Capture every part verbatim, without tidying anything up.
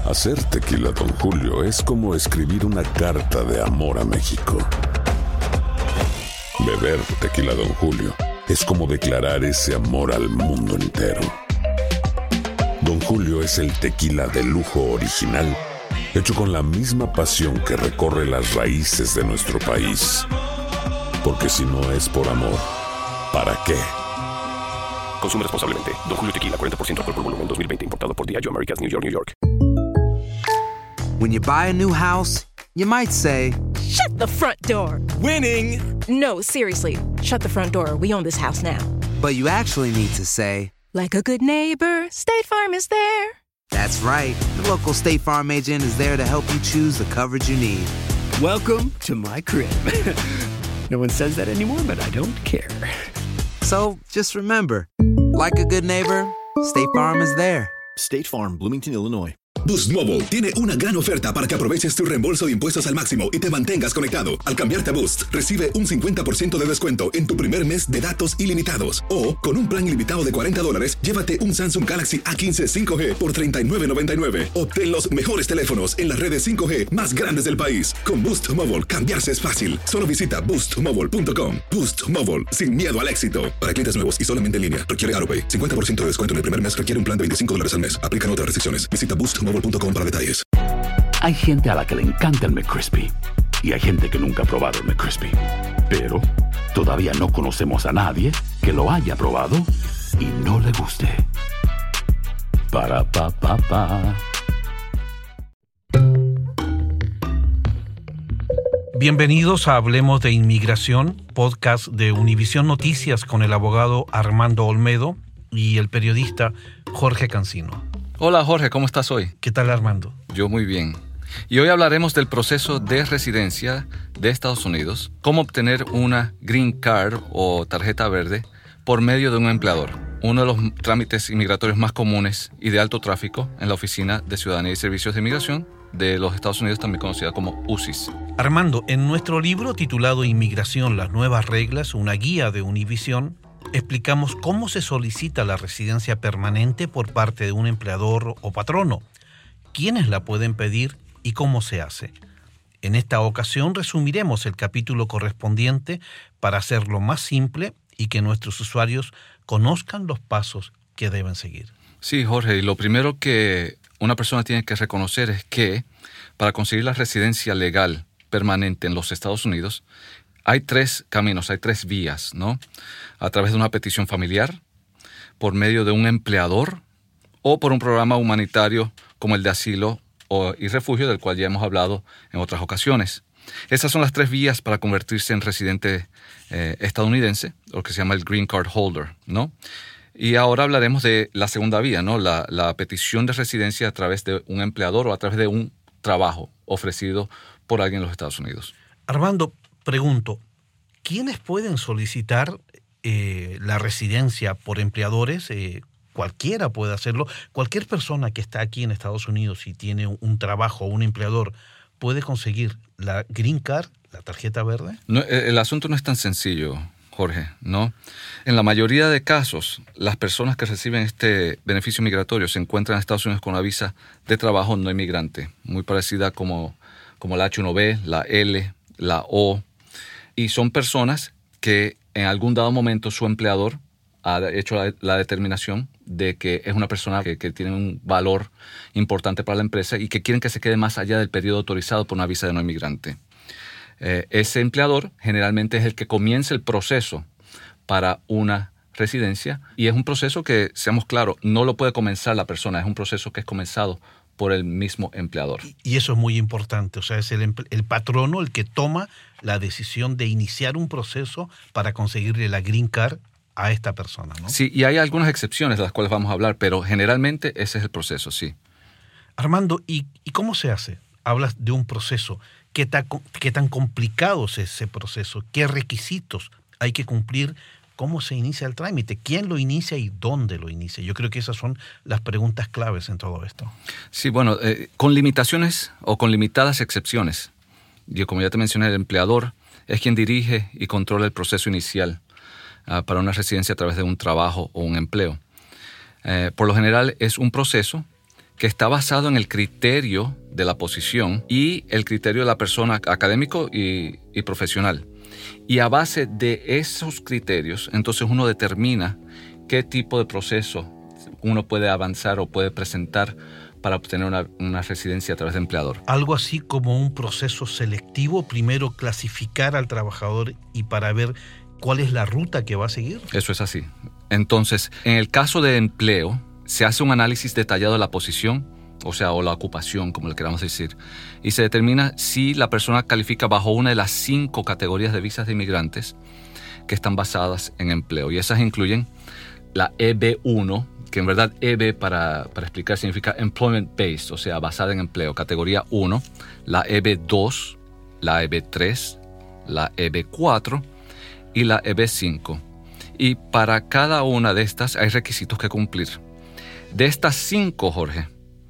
Hacer tequila Don Julio es como escribir una carta de amor a México. Beber tequila Don Julio es como declarar ese amor al mundo entero. Don Julio es el tequila de lujo original, hecho con la misma pasión que recorre las raíces de nuestro país. Porque si no es por amor, ¿para qué? Consume responsablemente. Don Julio Tequila, cuarenta por ciento alcohol por volumen, dos mil veinte. Importado por Diageo Americas, New York, New York. When you buy a new house, you might say, "Shut the front door." Winning! No, seriously. Shut the front door. We own this house now. But you actually need to say, like a good neighbor, State Farm is there. That's right. The local State Farm agent is there to help you choose the coverage you need. Welcome to my crib. No one says that anymore, but I don't care. So, just remember, like a good neighbor, State Farm is there. State Farm, Bloomington, Illinois. Boost Mobile tiene una gran oferta para que aproveches tu reembolso de impuestos al máximo y te mantengas conectado. Al cambiarte a Boost, recibe un cincuenta por ciento de descuento en tu primer mes de datos ilimitados. O, con un plan ilimitado de cuarenta dólares, llévate un Samsung Galaxy A quince cinco G por treinta y nueve noventa y nueve. Obtén los mejores teléfonos en las redes cinco G más grandes del país. Con Boost Mobile, cambiarse es fácil. Solo visita boost mobile punto com. Boost Mobile, sin miedo al éxito. Para clientes nuevos y solamente en línea, requiere AutoPay. cincuenta por ciento de descuento en el primer mes requiere un plan de veinticinco dólares al mes. Aplican otras restricciones. Visita boost mobile punto com para detalles. Hay gente a la que le encanta el McCrispy y hay gente que nunca ha probado el McCrispy. Pero todavía no conocemos a nadie que lo haya probado y no le guste. Para pa pa pa. Bienvenidos a Hablemos de Inmigración, podcast de Univisión Noticias con el abogado Armando Olmedo y el periodista Jorge Cancino. Hola Jorge, ¿cómo estás hoy? ¿Qué tal, Armando? Yo muy bien. Y hoy hablaremos del proceso de residencia de Estados Unidos, cómo obtener una Green Card o tarjeta verde por medio de un empleador, uno de los trámites inmigratorios más comunes y de alto tráfico en la Oficina de Ciudadanía y Servicios de Inmigración de los Estados Unidos, también conocida como U C I S. Armando, en nuestro libro titulado Inmigración, las nuevas reglas, una guía de Univisión, explicamos cómo se solicita la residencia permanente por parte de un empleador o patrono, quiénes la pueden pedir y cómo se hace. En esta ocasión resumiremos el capítulo correspondiente para hacerlo más simple y que nuestros usuarios conozcan los pasos que deben seguir. Sí, Jorge, y lo primero que una persona tiene que reconocer es que para conseguir la residencia legal permanente en los Estados Unidos, hay tres caminos, hay tres vías, ¿no? A través de una petición familiar, por medio de un empleador o por un programa humanitario como el de asilo o, y refugio, del cual ya hemos hablado en otras ocasiones. Esas son las tres vías para convertirse en residente eh, estadounidense, lo que se llama el Green Card Holder, ¿no? Y ahora hablaremos de la segunda vía, ¿no? La, la petición de residencia a través de un empleador o a través de un trabajo ofrecido por alguien en los Estados Unidos. Armando, pregunto, ¿quiénes pueden solicitar eh, la residencia por empleadores? Eh, cualquiera puede hacerlo. Cualquier persona que está aquí en Estados Unidos y tiene un, un trabajo o un empleador puede conseguir la Green Card, la tarjeta verde. No, el asunto no es tan sencillo, Jorge, ¿no? En la mayoría de casos, las personas que reciben este beneficio migratorio se encuentran en Estados Unidos con una visa de trabajo no inmigrante, muy parecida como, como la H uno B, la L, la O. Y son personas que en algún dado momento su empleador ha hecho la, la determinación de que es una persona que, que tiene un valor importante para la empresa y que quieren que se quede más allá del periodo autorizado por una visa de no inmigrante. Eh, ese empleador generalmente es el que comienza el proceso para una residencia y es un proceso que, seamos claros, no lo puede comenzar la persona, es un proceso que es comenzado por el mismo empleador. Y eso es muy importante, o sea, es el, el patrono el que toma la decisión de iniciar un proceso para conseguirle la Green Card a esta persona, ¿no? Sí, y hay algunas excepciones de las cuales vamos a hablar, pero generalmente ese es el proceso, sí. Armando, ¿y, y cómo se hace? Hablas de un proceso. ¿Qué tan, qué tan complicado es ese proceso? ¿Qué requisitos hay que cumplir? ¿Cómo se inicia el trámite? ¿Quién lo inicia y dónde lo inicia? Yo creo que esas son las preguntas claves en todo esto. Sí, bueno, eh, con limitaciones o con limitadas excepciones. Yo, como ya te mencioné, el empleador es quien dirige y controla el proceso inicial uh, para una residencia a través de un trabajo o un empleo. Eh, por lo general es un proceso que está basado en el criterio de la posición y el criterio de la persona académico y, y profesional. Y a base de esos criterios, entonces uno determina qué tipo de proceso uno puede avanzar o puede presentar para obtener una, una residencia a través de empleador. Algo así como un proceso selectivo, primero clasificar al trabajador y para ver cuál es la ruta que va a seguir. Eso es así. Entonces, en el caso de empleo, se hace un análisis detallado de la posición, o sea, o la ocupación, como le queramos decir, y se determina si la persona califica bajo una de las cinco categorías de visas de inmigrantes que están basadas en empleo. Y esas incluyen la E B uno, que en verdad E B, para, para explicar, significa Employment Based, o sea, basada en empleo, categoría uno, la E B dos, la E B tres, la E B cuatro y la E B cinco. Y para cada una de estas hay requisitos que cumplir. De estas cinco, Jorge,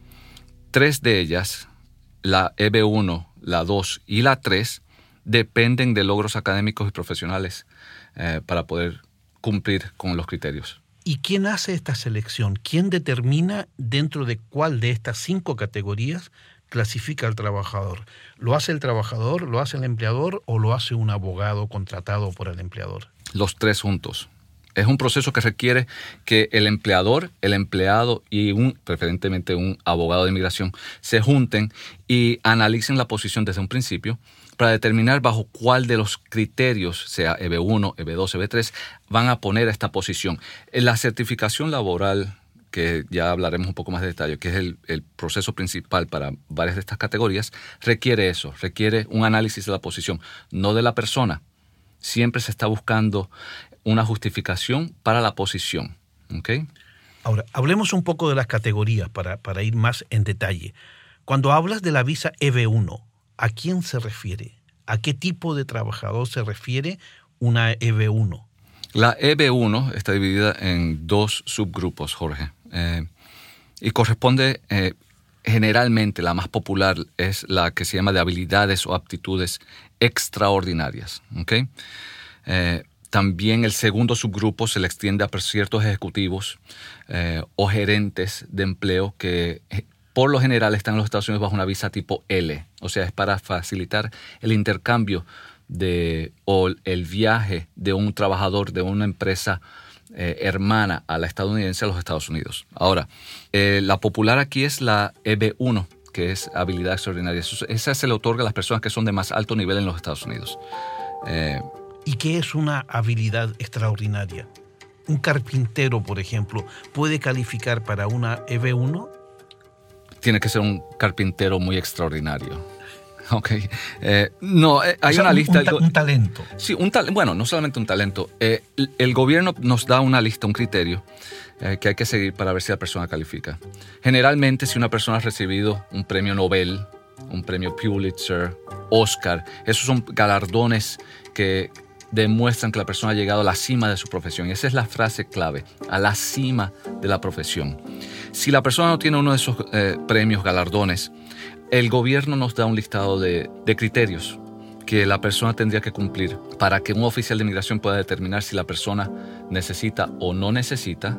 tres de ellas, la E B uno, la dos y la tres, dependen de logros académicos y profesionales eh, para poder cumplir con los criterios. ¿Y quién hace esta selección? ¿Quién determina dentro de cuál de estas cinco categorías clasifica al trabajador? ¿Lo hace el trabajador, lo hace el empleador o lo hace un abogado contratado por el empleador? Los tres juntos. Es un proceso que requiere que el empleador, el empleado y un, preferentemente un abogado de inmigración se junten y analicen la posición desde un principio para determinar bajo cuál de los criterios, sea E B uno, E B dos, E B tres, van a poner a esta posición. La certificación laboral, que ya hablaremos un poco más de detalle, que es el, el proceso principal para varias de estas categorías, requiere eso, requiere un análisis de la posición, no de la persona. Siempre se está buscando una justificación para la posición. ¿Okay? Ahora, hablemos un poco de las categorías para, para ir más en detalle. Cuando hablas de la visa E B uno, ¿a quién se refiere? ¿A qué tipo de trabajador se refiere una E B uno? La E B uno está dividida en dos subgrupos, Jorge, eh, y corresponde, eh, generalmente, la más popular es la que se llama de habilidades o aptitudes extraordinarias. ¿Okay? Eh, También el segundo subgrupo se le extiende a ciertos ejecutivos eh, o gerentes de empleo que por lo general están en los Estados Unidos bajo una visa tipo L. O sea, es para facilitar el intercambio de, o el viaje de un trabajador de una empresa eh, hermana a la estadounidense a los Estados Unidos. Ahora, eh, la popular aquí es la E B uno, que es habilidad extraordinaria. Eso, esa se le otorga a las personas que son de más alto nivel en los Estados Unidos. Eh, ¿Y qué es una habilidad extraordinaria? ¿Un carpintero, por ejemplo, puede calificar para una E B uno? Tiene que ser un carpintero muy extraordinario. Ok. Eh, no, eh, hay o sea, una un, lista... Un, ta- un talento. Sí, un talento. Bueno, no solamente un talento. Eh, el gobierno nos da una lista, un criterio eh, que hay que seguir para ver si la persona califica. Generalmente, si una persona ha recibido un premio Nobel, un premio Pulitzer, Oscar, esos son galardones que demuestran que la persona ha llegado a la cima de su profesión. Y esa es la frase clave, a la cima de la profesión. Si la persona no tiene uno de esos eh, premios, galardones, el gobierno nos da un listado de, de criterios que la persona tendría que cumplir para que un oficial de inmigración pueda determinar si la persona necesita o no necesita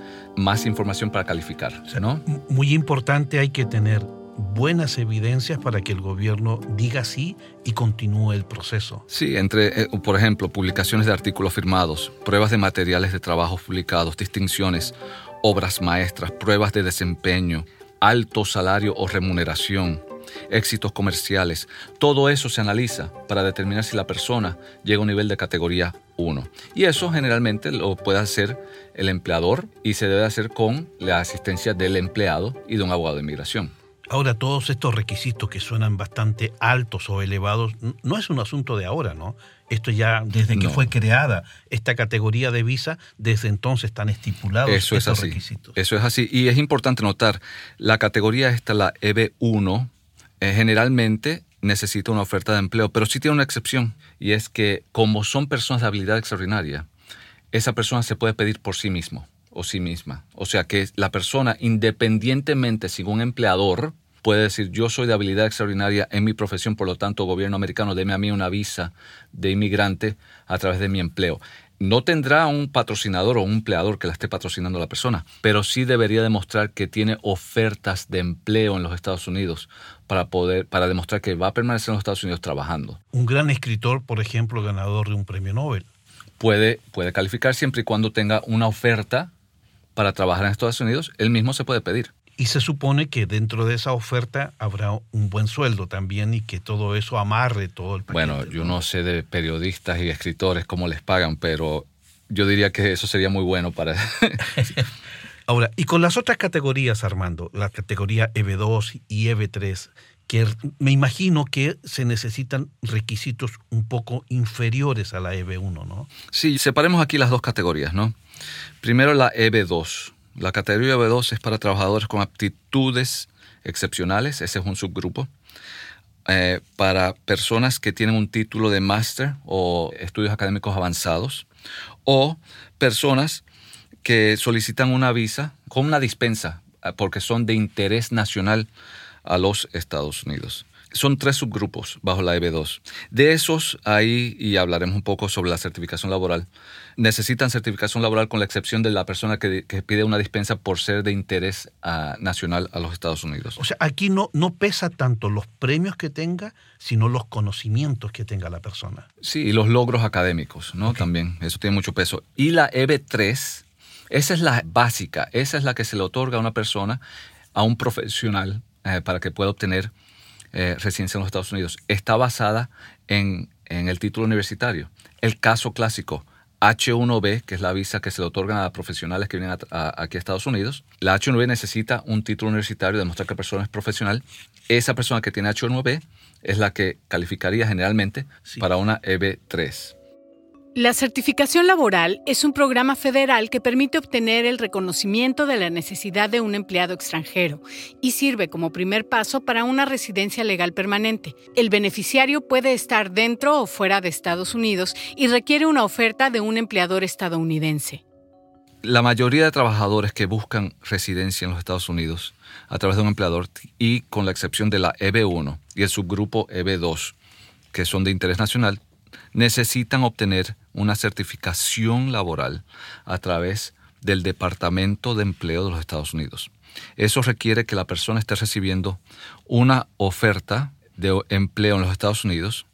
más información para calificar, ¿no? Muy importante, hay que tener buenas evidencias para que el gobierno diga sí y continúe el proceso. Sí, entre, eh, por ejemplo, publicaciones de artículos firmados, pruebas de materiales de trabajo publicados, distinciones, obras maestras, pruebas de desempeño, alto salario o remuneración, éxitos comerciales. Todo eso se analiza para determinar si la persona llega a un nivel de categoría uno. Y eso generalmente lo puede hacer el empleador y se debe hacer con la asistencia del empleado y de un abogado de inmigración. Ahora, todos estos requisitos que suenan bastante altos o elevados, no es un asunto de ahora, ¿no? Esto ya desde que no. fue creada esta categoría de visa, desde entonces están estipulados Eso estos es así. requisitos. Eso es así. Y es importante notar, la categoría esta, la E B uno, eh, generalmente necesita una oferta de empleo, pero sí tiene una excepción. Y es que como son personas de habilidad extraordinaria, esa persona se puede pedir por sí mismo o sí misma. O sea que la persona, independientemente sin un empleador, puede decir, yo soy de habilidad extraordinaria en mi profesión, por lo tanto, gobierno americano, deme a mí una visa de inmigrante a través de mi empleo. no tendrá un patrocinador o un empleador que la esté patrocinando a la persona, pero sí debería demostrar que tiene ofertas de empleo en los Estados Unidos para poder, para demostrar que va a permanecer en los Estados Unidos trabajando. Un gran escritor, por ejemplo, ganador de un premio Nobel. Puede, puede calificar siempre y cuando tenga una oferta para trabajar en Estados Unidos, él mismo se puede pedir. Y se supone que dentro de esa oferta habrá un buen sueldo también y que todo eso amarre todo el paquete. Bueno, yo no sé de periodistas y escritores cómo les pagan, pero yo diría que eso sería muy bueno para... Ahora, y con las otras categorías, Armando, la categoría E B dos y E B tres, que me imagino que se necesitan requisitos un poco inferiores a la E B uno, ¿no? Sí, separemos aquí las dos categorías, ¿no? Primero la E B dos. La categoría E B dos es para trabajadores con aptitudes excepcionales, ese es un subgrupo. Eh, para personas que tienen un título de máster o estudios académicos avanzados, o personas que solicitan una visa con una dispensa porque son de interés nacional a los Estados Unidos. Son tres subgrupos bajo la E B dos. De esos, ahí, y hablaremos un poco sobre la certificación laboral, necesitan certificación laboral con la excepción de la persona que, que pide una dispensa por ser de interés uh, nacional a los Estados Unidos. O sea, aquí no, no pesa tanto los premios que tenga, sino los conocimientos que tenga la persona. Sí, y los logros académicos, ¿no? Okay. También, eso tiene mucho peso. Y la E B tres, esa es la básica, esa es la que se le otorga a una persona, a un profesional, eh, para que pueda obtener Eh, residencia en los Estados Unidos. Está basada en, en el título universitario. El caso clásico, H uno B, que es la visa que se le otorgan a profesionales que vienen a, a, aquí a Estados Unidos. La H uno B necesita un título universitario, demostrar que la persona es profesional. Esa persona que tiene H uno B es la que calificaría generalmente sí. para una E B tres. La certificación laboral es un programa federal que permite obtener el reconocimiento de la necesidad de un empleado extranjero y sirve como primer paso para una residencia legal permanente. El beneficiario puede estar dentro o fuera de Estados Unidos y requiere una oferta de un empleador estadounidense. La mayoría de trabajadores que buscan residencia en los Estados Unidos a través de un empleador, y con la excepción de la E B uno y el subgrupo E B dos, que son de interés nacional, necesitan obtener una certificación laboral a través del Departamento de Empleo de los Estados Unidos. Eso requiere que la persona esté recibiendo una oferta de empleo en los Estados Unidos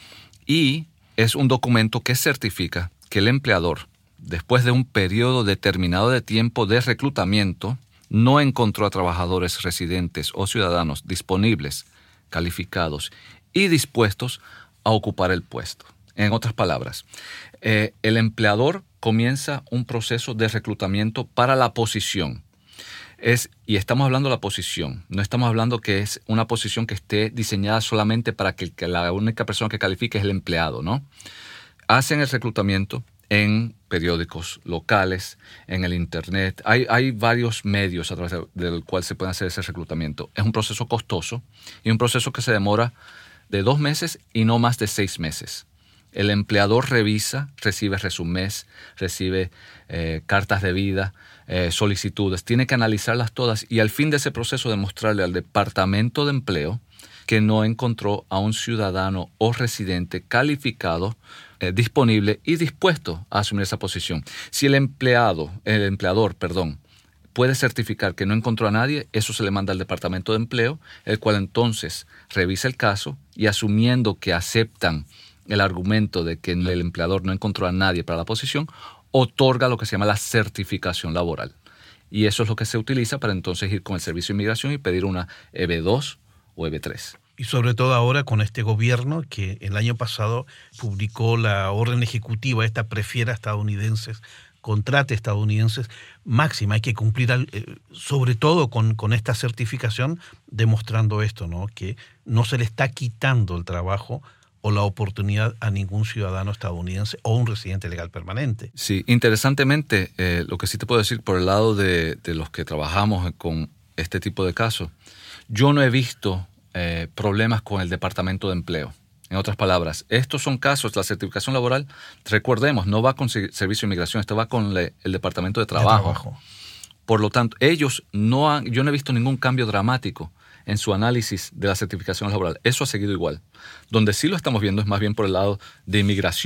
y es un documento que certifica que el empleador, después de un periodo determinado de tiempo de reclutamiento, no encontró a trabajadores residentes o ciudadanos disponibles, calificados y dispuestos a ocupar el puesto. En otras palabras, eh, el empleador comienza un proceso de reclutamiento para la posición. Es, y estamos hablando de la posición, no estamos hablando que es una posición que esté diseñada solamente para que, que la única persona que califique es el empleado, ¿no? Hacen el reclutamiento en periódicos locales, en el internet. Hay, hay varios medios a través de, del cual se puede hacer ese reclutamiento. Es un proceso costoso y un proceso que se demora de dos meses y no más de seis meses. El empleador revisa, recibe resúmenes, recibe eh, cartas de vida, eh, solicitudes. Tiene que analizarlas todas y al fin de ese proceso demostrarle al Departamento de Empleo que no encontró a un ciudadano o residente calificado, eh, disponible y dispuesto a asumir esa posición. Si el empleado, el empleador, perdón, puede certificar que no encontró a nadie, eso se le manda al Departamento de Empleo, el cual entonces revisa el caso y asumiendo que aceptan el argumento de que el empleador no encontró a nadie para la posición, otorga lo que se llama la certificación laboral. Y eso es lo que se utiliza para entonces ir con el Servicio de Inmigración y pedir una E B dos o E B tres. Y sobre todo ahora con este gobierno que el año pasado publicó la orden ejecutiva, esta prefiera estadounidenses, contrate estadounidenses máxima. Hay que cumplir al, eh, sobre todo con, con esta certificación demostrando esto, ¿no? Que no se le está quitando el trabajo o la oportunidad a ningún ciudadano estadounidense o un residente legal permanente. Sí, interesantemente, eh, lo que sí te puedo decir por el lado de, de los que trabajamos con este tipo de casos, yo no he visto eh, problemas con el Departamento de Empleo. En otras palabras, estos son casos, la certificación laboral, recordemos, no va con Servicio de Inmigración, esto va con le, el Departamento de Trabajo. de Trabajo. Por lo tanto, ellos no han, yo no he visto ningún cambio dramático en su análisis de la certificación laboral. Eso ha seguido igual. Donde sí lo estamos viendo es más bien por el lado de inmigración,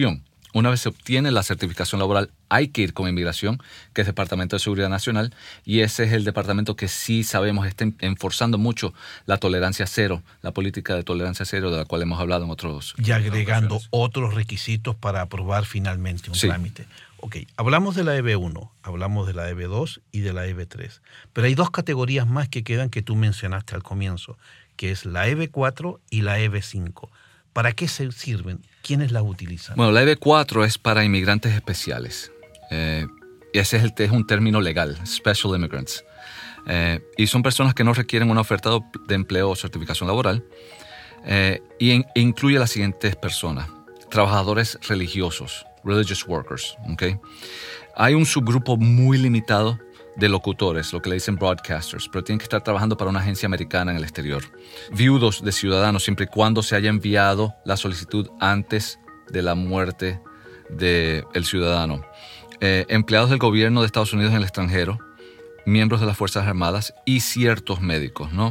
Una vez se obtiene la certificación laboral, hay que ir con Inmigración, que es Departamento de Seguridad Nacional, y ese es el departamento que sí sabemos está enforzando mucho la tolerancia cero, la política de tolerancia cero de la cual hemos hablado en otros... Y agregando otros requisitos para aprobar finalmente un sí. trámite. Ok, hablamos de la E B uno, hablamos de la E B dos y de la E B tres, pero hay dos categorías más que quedan que tú mencionaste al comienzo, que es la E B cuatro y la E B cinco. ¿Para qué se sirven? ¿Quiénes las utilizan? Bueno, la E B cuatro es para inmigrantes especiales. Eh, ese es, el, es un término legal, Special Immigrants. Eh, y son personas que no requieren una oferta de empleo o certificación laboral. Eh, y in, incluye a las siguientes personas. Trabajadores religiosos, religious workers. ¿Okay? Hay un subgrupo muy limitado de locutores, lo que le dicen broadcasters, pero tienen que estar trabajando para una agencia americana en el exterior. Viudos de ciudadanos, siempre y cuando se haya enviado la solicitud antes de la muerte del ciudadano. Eh, empleados del gobierno de Estados Unidos en el extranjero, miembros de las Fuerzas Armadas y ciertos médicos, ¿no?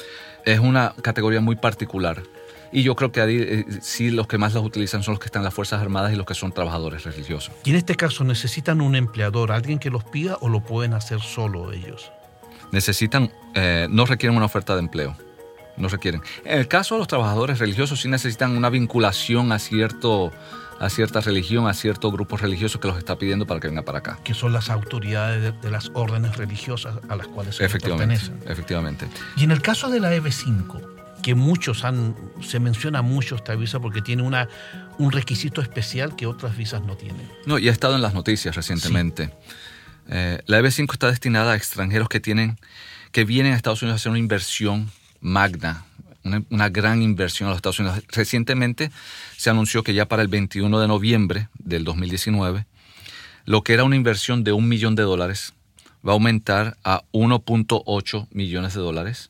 Es una categoría muy particular. Y yo creo que ahí eh, sí los que más las utilizan son los que están en las Fuerzas Armadas y los que son trabajadores religiosos. Y en este caso, ¿necesitan un empleador, alguien que los pida o lo pueden hacer solo ellos? Necesitan, eh, no requieren una oferta de empleo, no requieren. En el caso de los trabajadores religiosos sí necesitan una vinculación a, cierto, a cierta religión, a cierto grupo religioso que los está pidiendo para que venga para acá. Que son las autoridades de, de las órdenes religiosas a las cuales se efectivamente, pertenecen. Efectivamente. Y en el caso de la E B cinco, que muchos han, se menciona mucho esta visa porque tiene una, un requisito especial que otras visas no tienen. No, y ha estado en las noticias recientemente. Sí. Eh, la E B cinco está destinada a extranjeros que tienen, que vienen a Estados Unidos a hacer una inversión magna, una, una gran inversión a los Estados Unidos. Recientemente se anunció que ya para el veintiuno de noviembre del dos mil diecinueve, lo que era una inversión de un millón de dólares va a aumentar a uno punto ocho millones de dólares.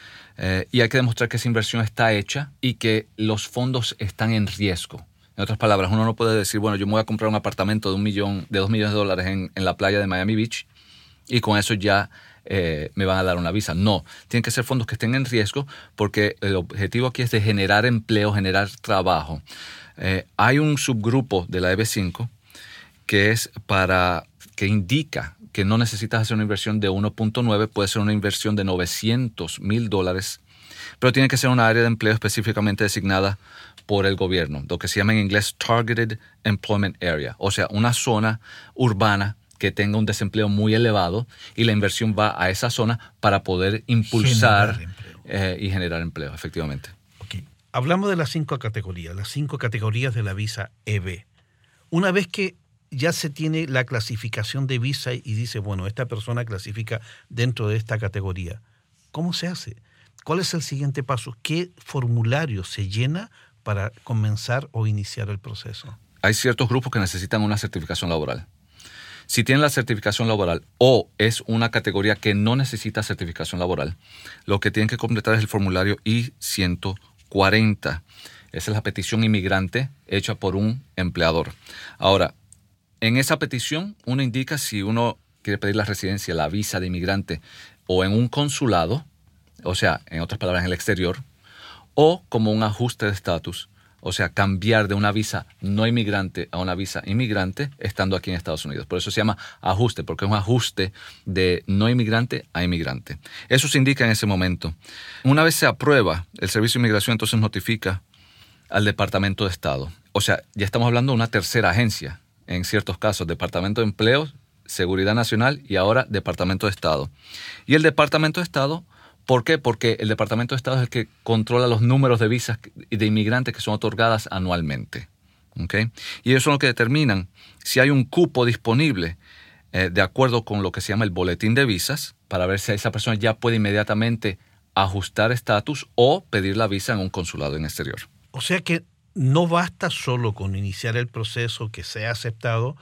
Eh, y hay que demostrar que esa inversión está hecha y que los fondos están en riesgo. En otras palabras, uno no puede decir, bueno, yo me voy a comprar un apartamento de un millón, de dos millones de dólares en, en la playa de Miami Beach y con eso ya eh, me van a dar una visa. No, tienen que ser fondos que estén en riesgo porque el objetivo aquí es de generar empleo, generar trabajo. Eh, hay un subgrupo de la E B cinco que es para, que indica que no necesitas hacer una inversión de uno punto nueve, puede ser una inversión de novecientos mil dólares, pero tiene que ser una área de empleo específicamente designada por el gobierno, lo que se llama en inglés Targeted Employment Area, o sea, una zona urbana que tenga un desempleo muy elevado y la inversión va a esa zona para poder impulsar generar eh, y generar empleo, efectivamente. Okay. Hablamos de las cinco categorías, las cinco categorías de la visa E B. Una vez que ya se tiene la clasificación de visa y dice, bueno, esta persona clasifica dentro de esta categoría. ¿Cómo se hace? ¿Cuál es el siguiente paso? ¿Qué formulario se llena para comenzar o iniciar el proceso? Hay ciertos grupos que necesitan una certificación laboral. Si tienen la certificación laboral o es una categoría que no necesita certificación laboral, lo que tienen que completar es el formulario I ciento cuarenta. Esa es la petición inmigrante hecha por un empleador. Ahora, en esa petición, uno indica si uno quiere pedir la residencia, la visa de inmigrante, o en un consulado, o sea, en otras palabras, en el exterior, o como un ajuste de estatus, o sea, cambiar de una visa no inmigrante a una visa inmigrante estando aquí en Estados Unidos. Por eso se llama ajuste, porque es un ajuste de no inmigrante a inmigrante. Eso se indica en ese momento. Una vez se aprueba, el Servicio de Inmigración entonces notifica al Departamento de Estado. O sea, ya estamos hablando de una tercera agencia. En ciertos casos, Departamento de Empleo, Seguridad Nacional y ahora Departamento de Estado. Y el Departamento de Estado, ¿por qué? Porque el Departamento de Estado es el que controla los números de visas de inmigrantes que son otorgadas anualmente. ¿Okay? Y ellos son los que determinan si hay un cupo disponible eh, de acuerdo con lo que se llama el boletín de visas para ver si esa persona ya puede inmediatamente ajustar estatus o pedir la visa en un consulado en exterior. O sea que no basta solo con iniciar el proceso, que sea aceptado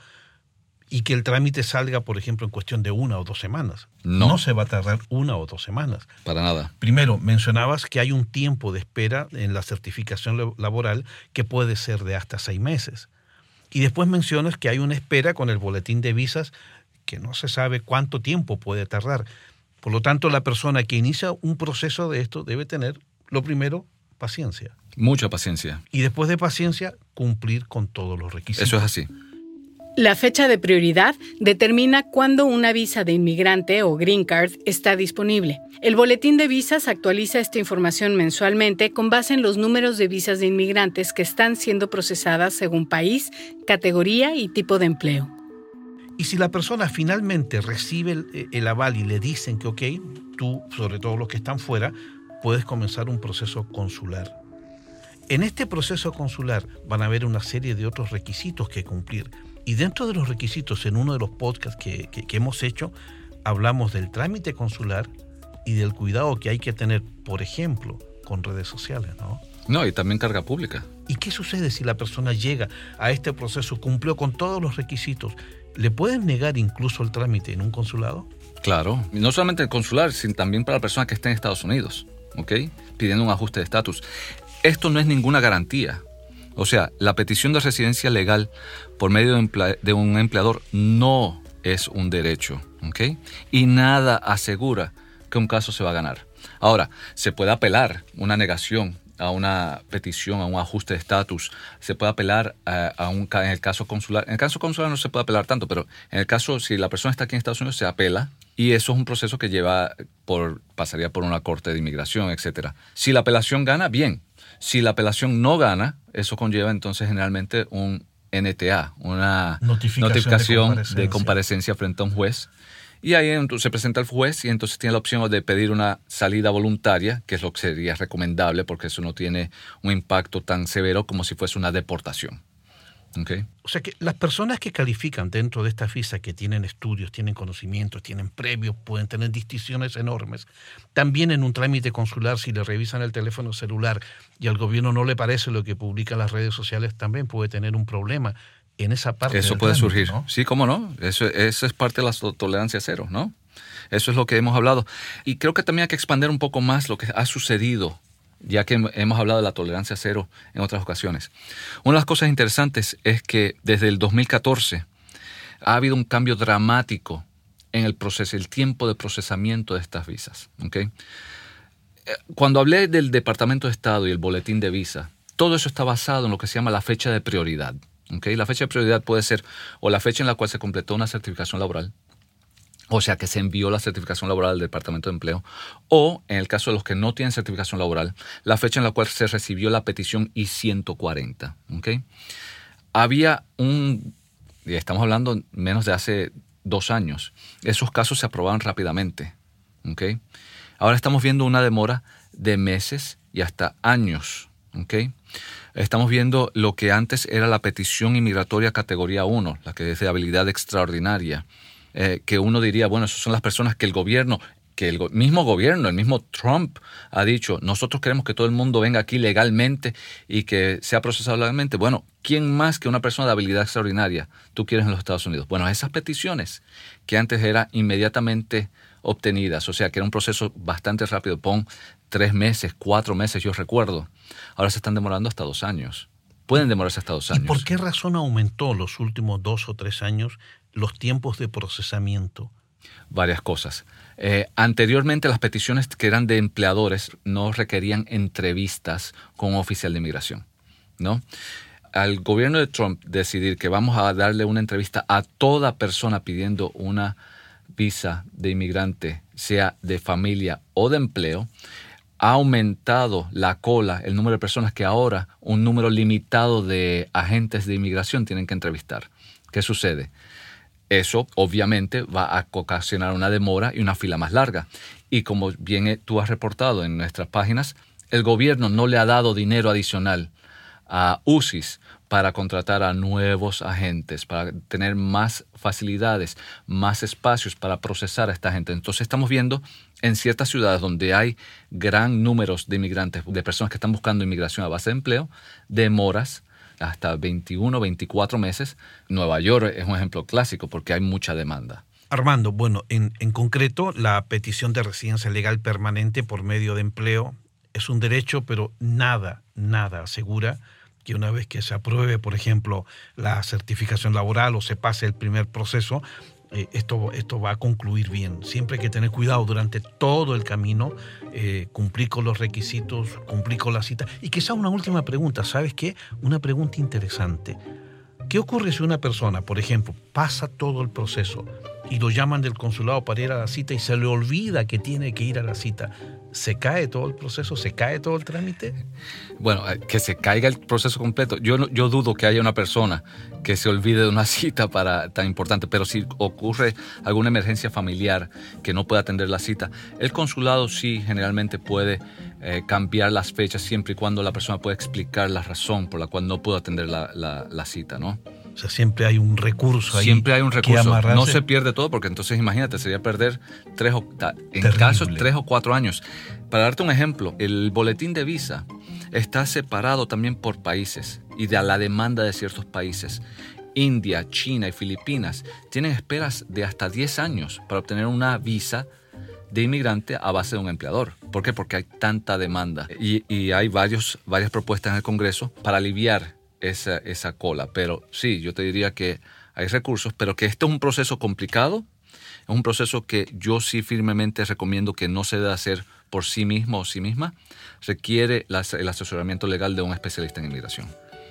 y que el trámite salga, por ejemplo, en cuestión de una o dos semanas. No. No se va a tardar una o dos semanas. Para nada. Primero, mencionabas que hay un tiempo de espera en la certificación laboral que puede ser de hasta seis meses. Y después mencionas que hay una espera con el boletín de visas que no se sabe cuánto tiempo puede tardar. Por lo tanto, la persona que inicia un proceso de esto debe tener, lo primero, paciencia. Mucha paciencia. Y después de paciencia, cumplir con todos los requisitos. Eso es así. La fecha de prioridad determina cuándo una visa de inmigrante o Green Card está disponible. El boletín de visas actualiza esta información mensualmente con base en los números de visas de inmigrantes que están siendo procesadas según país, categoría y tipo de empleo. Y si la persona finalmente recibe el, el aval y le dicen que, ok, tú, sobre todo los que están fuera, puedes comenzar un proceso consular. En este proceso consular van a haber una serie de otros requisitos que cumplir. Y dentro de los requisitos, en uno de los podcasts que, que, que hemos hecho, hablamos del trámite consular y del cuidado que hay que tener, por ejemplo, con redes sociales, ¿no? No, y también carga pública. ¿Y qué sucede si la persona llega a este proceso, cumplió con todos los requisitos? ¿Le pueden negar incluso el trámite en un consulado? Claro, y no solamente el consular, sino también para la persona que esté en Estados Unidos, ¿ok? Pidiendo un ajuste de estatus. Esto no es ninguna garantía. O sea, la petición de residencia legal por medio de, emple- de un empleador no es un derecho, ¿ok? Y nada asegura que un caso se va a ganar. Ahora, se puede apelar una negación a una petición, a un ajuste de estatus. Se puede apelar a, a un en el caso consular. En el caso consular no se puede apelar tanto, pero en el caso, si la persona está aquí en Estados Unidos, se apela. Y eso es un proceso que lleva por, pasaría por una corte de inmigración, etcétera. Si la apelación gana, bien. Si la apelación no gana, eso conlleva entonces generalmente un N T A, una notificación, notificación de, comparecencia. de comparecencia frente a un juez. Y ahí entonces se presenta el juez y entonces tiene la opción de pedir una salida voluntaria, que es lo que sería recomendable porque eso no tiene un impacto tan severo como si fuese una deportación. Okay. O sea que las personas que califican dentro de esta visa, que tienen estudios, tienen conocimientos, tienen previos, pueden tener distinciones enormes, también en un trámite consular, si le revisan el teléfono celular y al gobierno no le parece lo que publican las redes sociales, también puede tener un problema en esa parte. Eso del puede trámite, surgir, ¿no? Sí, cómo no, eso, eso es parte de la tolerancia cero, ¿no? Eso es lo que hemos hablado. Y creo que también hay que expandir un poco más lo que ha sucedido, ya que hemos hablado de la tolerancia cero en otras ocasiones. Una de las cosas interesantes es que desde el dos mil catorce ha habido un cambio dramático en el proceso, el tiempo de procesamiento de estas visas. ¿Okay? Cuando hablé del Departamento de Estado y el boletín de visa, todo eso está basado en lo que se llama la fecha de prioridad. ¿Okay? La fecha de prioridad puede ser o la fecha en la cual se completó una certificación laboral, o sea, que se envió la certificación laboral al Departamento de Empleo, o, en el caso de los que no tienen certificación laboral, la fecha en la cual se recibió la petición I ciento cuarenta. ¿Okay? Había un, y estamos hablando menos de hace dos años, esos casos se aprobaban rápidamente. ¿Okay? Ahora estamos viendo una demora de meses y hasta años. ¿Okay? Estamos viendo lo que antes era la petición inmigratoria categoría uno, la que es de habilidad extraordinaria. Eh, que uno diría, bueno, esas son las personas que el gobierno, que el go- mismo gobierno, el mismo Trump ha dicho, nosotros queremos que todo el mundo venga aquí legalmente y que sea procesado legalmente. Bueno, ¿quién más que una persona de habilidad extraordinaria tú quieres en los Estados Unidos? Bueno, esas peticiones que antes eran inmediatamente obtenidas, o sea, que era un proceso bastante rápido, pon tres meses, cuatro meses, yo recuerdo, ahora se están demorando hasta dos años. Pueden demorarse hasta dos años. ¿Y por qué razón aumentó los últimos dos o tres años los tiempos de procesamiento? Varias cosas. Eh, anteriormente las peticiones que eran de empleadores no requerían entrevistas con un oficial de inmigración, ¿no? Al gobierno de Trump decidir que vamos a darle una entrevista a toda persona pidiendo una visa de inmigrante, sea de familia o de empleo, ha aumentado la cola, el número de personas que ahora un número limitado de agentes de inmigración tienen que entrevistar. ¿Qué sucede? Eso obviamente va a ocasionar una demora y una fila más larga. Y como bien tú has reportado en nuestras páginas, el gobierno no le ha dado dinero adicional a U C I S para contratar a nuevos agentes, para tener más facilidades, más espacios para procesar a esta gente. Entonces estamos viendo en ciertas ciudades donde hay gran número de inmigrantes, de personas que están buscando inmigración a base de empleo, demoras hasta veintiuno, veinticuatro meses. Nueva York es un ejemplo clásico porque hay mucha demanda. Armando, bueno, en, en concreto, la petición de residencia legal permanente por medio de empleo es un derecho, pero nada, nada asegura que una vez que se apruebe, por ejemplo, la certificación laboral o se pase el primer proceso, eh, esto, esto va a concluir bien. Siempre hay que tener cuidado durante todo el camino, eh, cumplir con los requisitos, cumplir con la cita. Y quizá una última pregunta, ¿sabes qué? Una pregunta interesante. ¿Qué ocurre si una persona, por ejemplo, pasa todo el proceso y lo llaman del consulado para ir a la cita y se le olvida que tiene que ir a la cita? ¿Se cae todo el proceso? ¿Se cae todo el trámite? Bueno, que se caiga el proceso completo. Yo, no, yo dudo que haya una persona que se olvide de una cita para, tan importante, pero si ocurre alguna emergencia familiar que no pueda atender la cita, el consulado sí generalmente puede eh, cambiar las fechas siempre y cuando la persona pueda explicar la razón por la cual no pudo atender la, la, la cita, ¿no? O sea, siempre hay un recurso ahí. Siempre hay un recurso. No se pierde todo porque entonces imagínate, sería perder tres o, en casos tres o cuatro años. Para darte un ejemplo, el boletín de visa está separado también por países y de la demanda de ciertos países. India, China y Filipinas tienen esperas de hasta diez años para obtener una visa de inmigrante a base de un empleador. ¿Por qué? Porque hay tanta demanda. Y, y hay varios, varias propuestas en el Congreso para aliviar Esa, esa cola, pero sí, yo te diría que hay recursos, pero que este es un proceso complicado, es un proceso que yo sí firmemente recomiendo que no se debe hacer por sí mismo o sí misma, requiere la, el asesoramiento legal de un especialista en inmigración.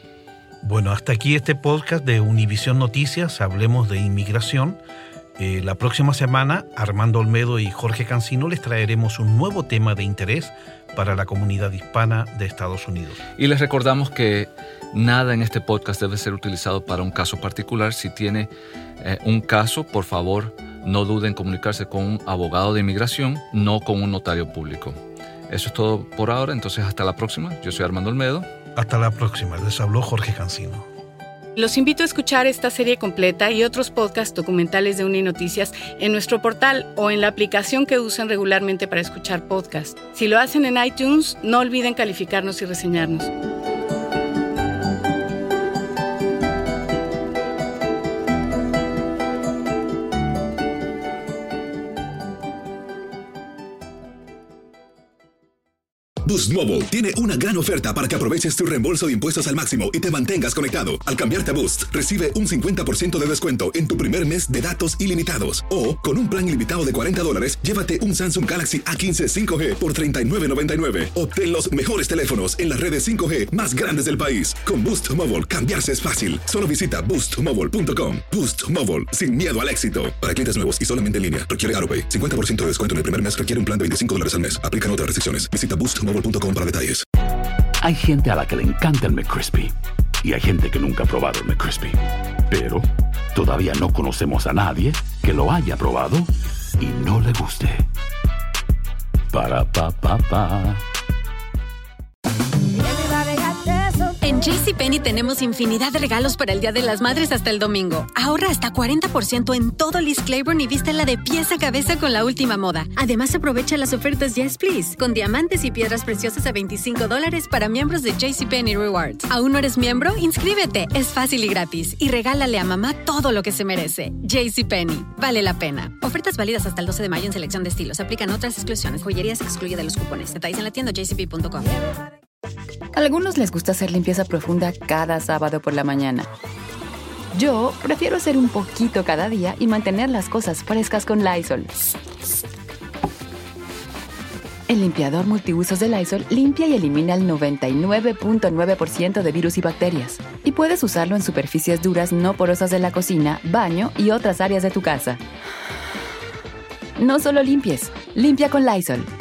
Bueno, hasta aquí este podcast de Univisión Noticias, hablemos de inmigración. Eh, la próxima semana, Armando Olmedo y Jorge Cancino les traeremos un nuevo tema de interés para la comunidad hispana de Estados Unidos. Y les recordamos que nada en este podcast debe ser utilizado para un caso particular. Si tiene eh, un caso, por favor, no duden en comunicarse con un abogado de inmigración, no con un notario público. Eso es todo por ahora, entonces hasta la próxima. Yo soy Armando Olmedo. Hasta la próxima. Les habló Jorge Cancino. Los invito a escuchar esta serie completa y otros podcasts documentales de Uninoticias en nuestro portal o en la aplicación que usan regularmente para escuchar podcasts. Si lo hacen en iTunes, no olviden calificarnos y reseñarnos. Boost Mobile tiene una gran oferta para que aproveches tu reembolso de impuestos al máximo y te mantengas conectado. Al cambiarte a Boost, recibe un cincuenta por ciento de descuento en tu primer mes de datos ilimitados. O, con un plan ilimitado de cuarenta dólares, llévate un Samsung Galaxy A quince cinco G por treinta y nueve noventa y nueve. Obtén los mejores teléfonos en las redes cinco G más grandes del país. Con Boost Mobile, cambiarse es fácil. Solo visita boost mobile punto com. Boost Mobile, sin miedo al éxito. Para clientes nuevos y solamente en línea, requiere AutoPay. cincuenta por ciento de descuento en el primer mes requiere un plan de veinticinco dólares al mes. Aplican otras restricciones. Visita boost mobile punto com para detalles. Hay gente a la que le encanta el McCrispy y hay gente que nunca ha probado el McCrispy. Pero todavía no conocemos a nadie que lo haya probado y no le guste. Para pa pa pa. En JCPenney tenemos infinidad de regalos para el Día de las Madres hasta el domingo. Ahorra hasta cuarenta por ciento en todo Liz Claiborne y vístela de pies a cabeza con la última moda. Además, aprovecha las ofertas Yes Please, con diamantes y piedras preciosas a veinticinco dólares para miembros de JCPenney Rewards. ¿Aún no eres miembro? Inscríbete. Es fácil y gratis. Y regálale a mamá todo lo que se merece. JCPenney. Vale la pena. Ofertas válidas hasta el doce de mayo en selección de estilos. Aplican otras exclusiones. Joyería se excluye de los cupones. Detalles en la tienda j c p punto com. A algunos les gusta hacer limpieza profunda cada sábado por la mañana. Yo prefiero hacer un poquito cada día y mantener las cosas frescas con Lysol. El limpiador multiusos de Lysol limpia y elimina el noventa y nueve punto nueve por ciento de virus y bacterias. Y puedes usarlo en superficies duras no porosas de la cocina, baño y otras áreas de tu casa. No solo limpies, limpia con Lysol.